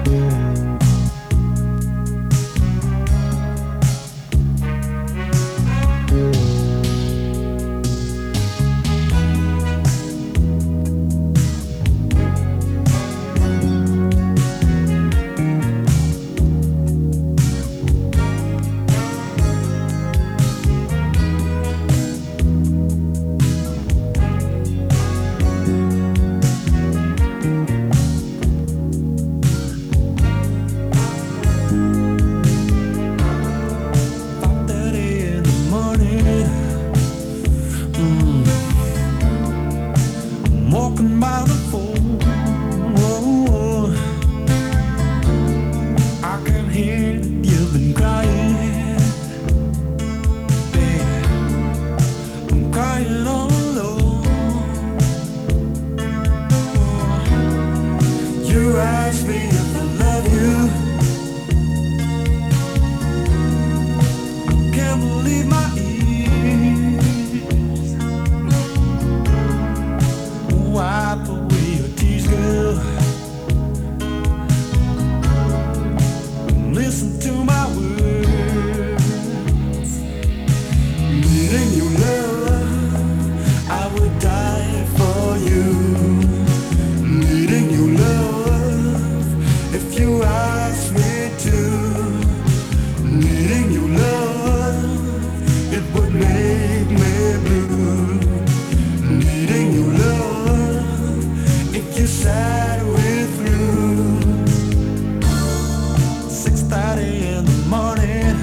Walking by the phone, I can hear that you've been crying, babe. I'm crying all alone. You asked me if I love you. Can't believe my ears. Wipe away your tears, girl. Listen to my words. Needing your love, I would die for you. Needing your love, if you ask me to. Needing your love, it would make me blue. Needing your love, if you sat with through. 6:30 in the morning,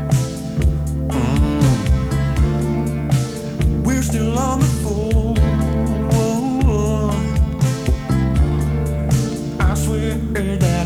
we're still on the phone. I swear that